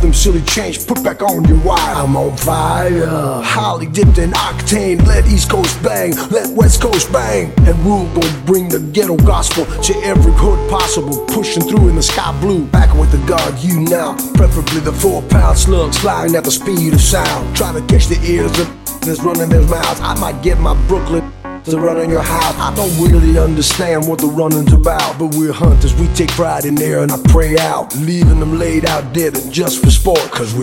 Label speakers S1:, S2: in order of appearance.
S1: them silly chains, put back on your wire. I'm on fire, highly dipped in octane. Let East Coast bang, let West Coast bang. And we're gonna bring the ghetto gospel to every hood possible. Pushing through in the sky blue, back with the God you now. Preferably the 4-pound slugs flying at the speed of sound. Trying to catch the ears of that's running their mouths. I might get my Brooklyn to run in your house. I don't really understand what the running's about, but we're hunters, we take pride in there, and I pray out, leaving them laid out dead and just for sport, cause we